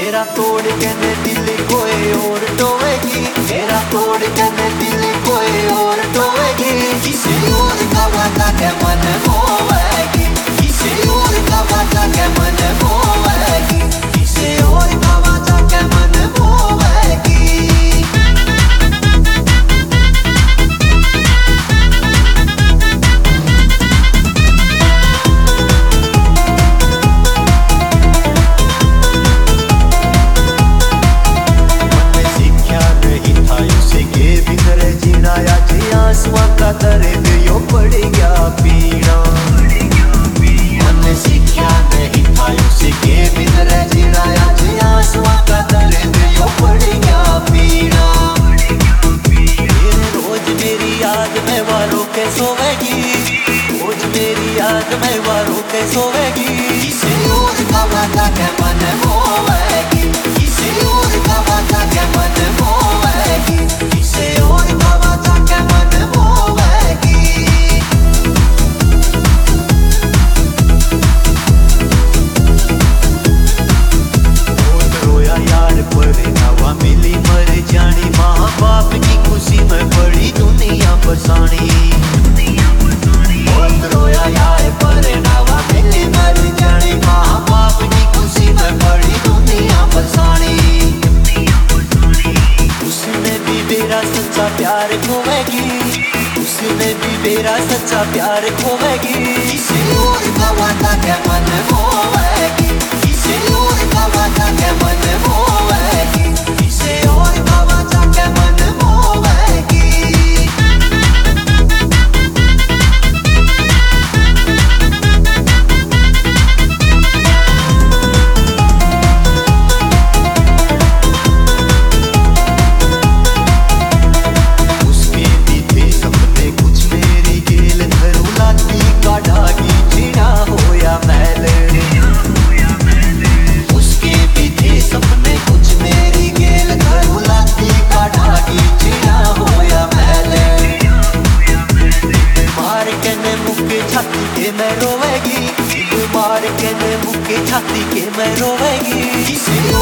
मेरा तोड़ के ने दिल कोई और टोवेगी, मेरा तोड़ के ने दिल कोई और टोवेगी, किसी और का वादा के मन होवेगी, किसी और का वादा के मन होवेगी, किसी और का वादा के मन होवेगी। दर्द यो पड़ गया पीना, हमने सीखा नहीं था उसके बिन रह जीना, आज आंसुओं का दर्द यो पड़ गया पीना। रोज मेरी याद में वारों के सोवेगी, रोज मेरी याद में वारों के सोवेगी, किसी और का वादा के मन होवेगी, किसी और का वादा के मन होवेगी, किसी और का वादा के मन होवेगी। बहुत रोया यार पर नवा मिली मर जानी, माँ बाप की खुशी में बड़ी दुनिया बसानी। बहुत रोया यार पर नवा मिली मर जानी, माँ बाप की खुशी में बड़ी दुनिया बसानी। उसने भी मेरा सच्चा प्यार खोवेगी, उसने भी मेरा सच्चा प्यार खोवेगी, किसी और का वादा के मन होवेगी, किसी और का वादा के मन होवेगी, किसी और का वादा के मन होवेगी। छाती के मैं रोवेगी, छाती के मैं रोवेगी, किसी